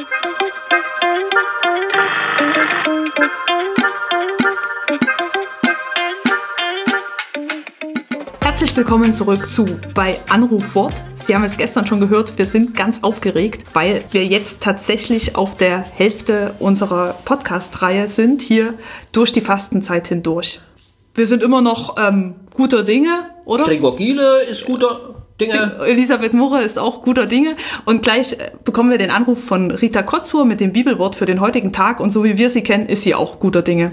Herzlich willkommen zurück bei Anruf Wort. Sie haben es gestern schon gehört, wir sind ganz aufgeregt, weil wir jetzt tatsächlich auf der Hälfte unserer Podcast-Reihe sind, hier durch die Fastenzeit hindurch. Wir sind immer noch guter Dinge, oder? Gregor Giele ist guter Dinge. Elisabeth Murre ist auch guter Dinge. Und gleich bekommen wir den Anruf von Rita Kotzur mit dem Bibelwort für den heutigen Tag. Und so wie wir sie kennen, ist sie auch guter Dinge.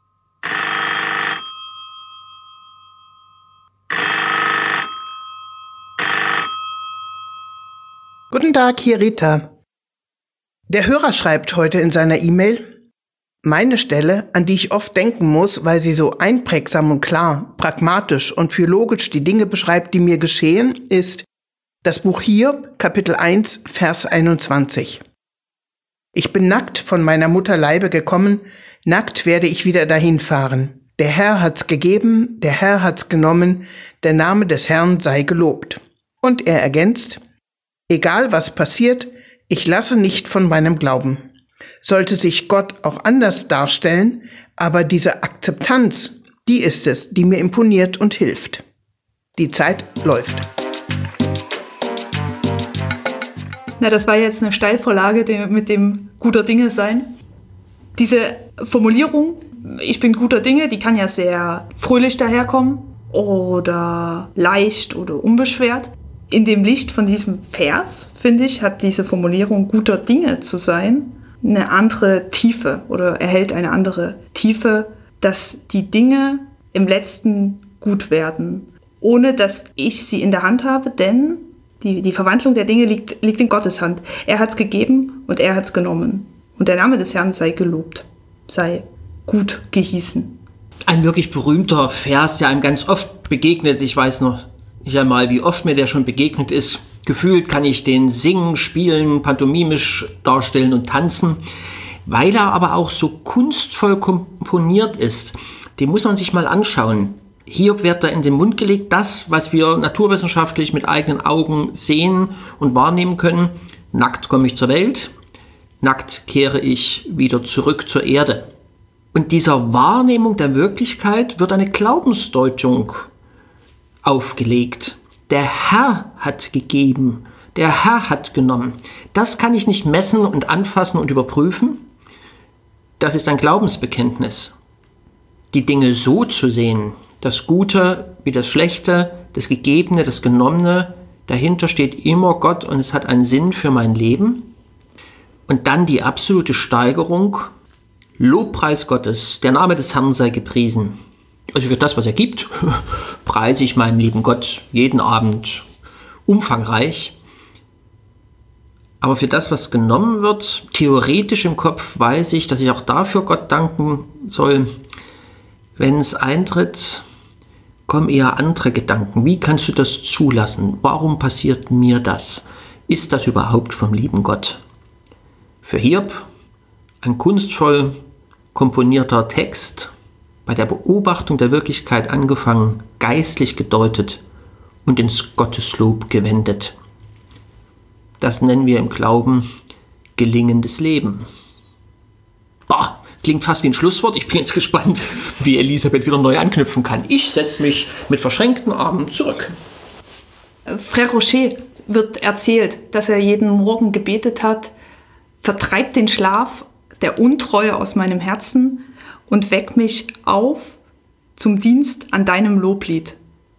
Guten Tag, hier Rita. Der Hörer schreibt heute in seiner E-Mail: Meine Stelle, an die ich oft denken muss, weil sie so einprägsam und klar, pragmatisch und philologisch die Dinge beschreibt, die mir geschehen, ist das Buch Hiob, Kapitel 1, Vers 21. Ich bin nackt von meiner Mutter Leibe gekommen, nackt werde ich wieder dahin fahren. Der Herr hat's gegeben, der Herr hat's genommen, der Name des Herrn sei gelobt. Und er ergänzt: Egal was passiert, ich lasse nicht von meinem Glauben. Sollte sich Gott auch anders darstellen, aber diese Akzeptanz, die ist es, die mir imponiert und hilft. Die Zeit läuft. Na, das war jetzt eine Steilvorlage mit dem guter Dinge sein. Diese Formulierung, ich bin guter Dinge, die kann ja sehr fröhlich daherkommen oder leicht oder unbeschwert. In dem Licht von diesem Vers, finde ich, hat diese Formulierung guter Dinge zu sein eine andere Tiefe oder erhält eine andere Tiefe, dass die Dinge im Letzten gut werden, ohne dass ich sie in der Hand habe, denn die Verwandlung der Dinge liegt in Gottes Hand. Er hat es gegeben und er hat es genommen. Und der Name des Herrn sei gelobt, sei gut gehießen. Ein wirklich berühmter Vers, der einem ganz oft begegnet. Ich weiß noch nicht einmal, wie oft mir der schon begegnet ist. Gefühlt kann ich den singen, spielen, pantomimisch darstellen und tanzen. Weil er aber auch so kunstvoll komponiert ist, den muss man sich mal anschauen. Hiob wird da in den Mund gelegt, das, was wir naturwissenschaftlich mit eigenen Augen sehen und wahrnehmen können. Nackt komme ich zur Welt, nackt kehre ich wieder zurück zur Erde. Und dieser Wahrnehmung der Wirklichkeit wird eine Glaubensdeutung aufgelegt. Der Herr hat gegeben, der Herr hat genommen. Das kann ich nicht messen und anfassen und überprüfen. Das ist ein Glaubensbekenntnis. Die Dinge so zu sehen, das Gute wie das Schlechte, das Gegebene, das Genommene, dahinter steht immer Gott und es hat einen Sinn für mein Leben. Und dann die absolute Steigerung, Lobpreis Gottes, der Name des Herrn sei gepriesen. Also für das, was er gibt, preise ich meinen lieben Gott jeden Abend umfangreich. Aber für das, was genommen wird, theoretisch im Kopf weiß ich, dass ich auch dafür Gott danken soll. Wenn es eintritt, kommen eher andere Gedanken. Wie kannst du das zulassen? Warum passiert mir das? Ist das überhaupt vom lieben Gott? Für Hiob ein kunstvoll komponierter Text, bei der Beobachtung der Wirklichkeit angefangen, geistlich gedeutet und ins Gotteslob gewendet. Das nennen wir im Glauben gelingendes Leben. Boah, klingt fast wie ein Schlusswort. Ich bin jetzt gespannt, wie Elisabeth wieder neu anknüpfen kann. Ich setze mich mit verschränkten Armen zurück. Frère Rocher wird erzählt, dass er jeden Morgen gebetet hat: Vertreib den Schlaf der Untreue aus meinem Herzen und weck mich auf zum Dienst an deinem Loblied.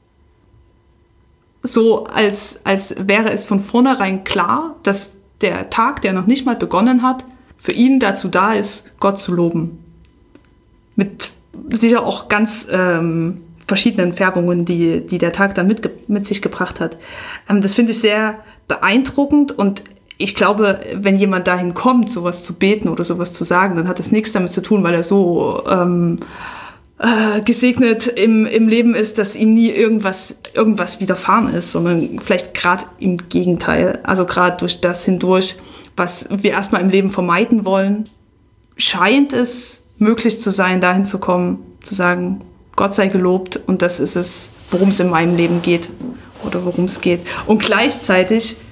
So als wäre es von vornherein klar, dass der Tag, der noch nicht mal begonnen hat, für ihn dazu da ist, Gott zu loben. Mit sicher auch ganz verschiedenen Färbungen, die der Tag dann mit sich gebracht hat. Das finde ich sehr beeindruckend und ich glaube, wenn jemand dahin kommt, sowas zu beten oder sowas zu sagen, dann hat das nichts damit zu tun, weil er so gesegnet im Leben ist, dass ihm nie irgendwas widerfahren ist, sondern vielleicht gerade im Gegenteil. Also gerade durch das hindurch, was wir erstmal im Leben vermeiden wollen, scheint es möglich zu sein, dahin zu kommen, zu sagen, Gott sei gelobt und das ist es, worum es in meinem Leben geht oder worum es geht. Und gleichzeitig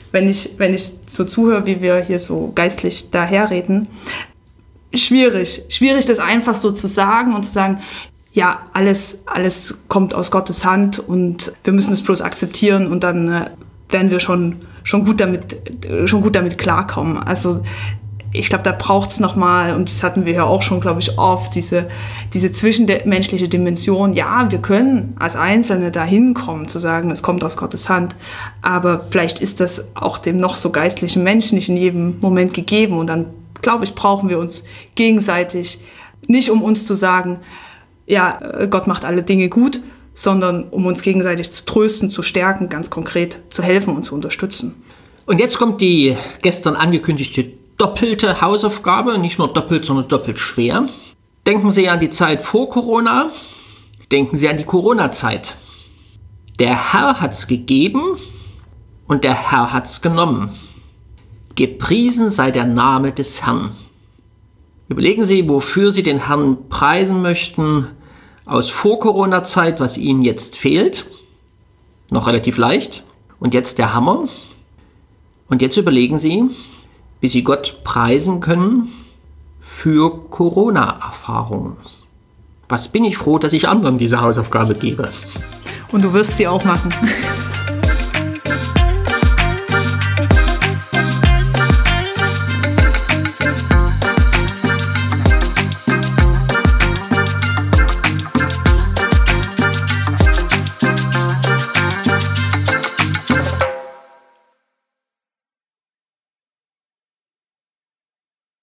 wenn ich so zuhöre, wie wir hier so geistlich daherreden. Schwierig, das einfach so zu sagen und zu sagen, ja, alles kommt aus Gottes Hand und wir müssen es bloß akzeptieren und dann werden wir schon gut damit klarkommen. Also ich glaube, da braucht es nochmal, und das hatten wir ja auch schon, glaube ich, oft, diese zwischenmenschliche Dimension. Ja, wir können als Einzelne da hinkommen, zu sagen, es kommt aus Gottes Hand, aber vielleicht ist das auch dem noch so geistlichen Menschen nicht in jedem Moment gegeben. Und dann, glaube ich, brauchen wir uns gegenseitig, nicht um uns zu sagen, ja, Gott macht alle Dinge gut, sondern um uns gegenseitig zu trösten, zu stärken, ganz konkret zu helfen und zu unterstützen. Und jetzt kommt die gestern angekündigte doppelte Hausaufgabe, nicht nur doppelt, sondern doppelt schwer. Denken Sie an die Zeit vor Corona, denken Sie an die Corona-Zeit. Der Herr hat's gegeben und der Herr hat's genommen. Gepriesen sei der Name des Herrn. Überlegen Sie, wofür Sie den Herrn preisen möchten aus Vor-Corona-Zeit, was Ihnen jetzt fehlt. Noch relativ leicht. Und jetzt der Hammer. Und jetzt überlegen Sie, wie Sie Gott preisen können für Corona-Erfahrungen. Was bin ich froh, dass ich anderen diese Hausaufgabe gebe. Und du wirst sie auch machen.